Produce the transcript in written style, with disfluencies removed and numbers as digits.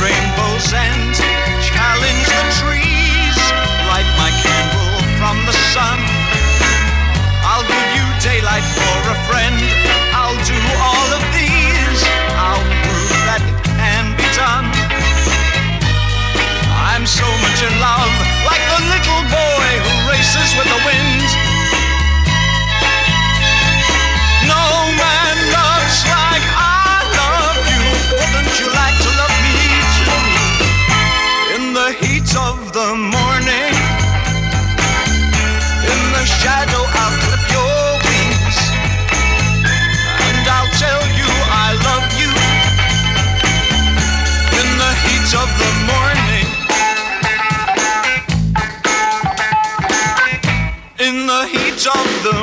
rainbow's end. Challenge the trees, light my candle from the sun. I'll give you daylight for a friend. I'll do all of these. I'll prove that it can be done. I'm so much in love, like the little boy who races with the wind. No man loves like I love you. Wouldn't you like to love me too? In the heat of the morning, in the shadow I'll clip your wings, and I'll tell you I love you. In the heat of the morning, in the heat of the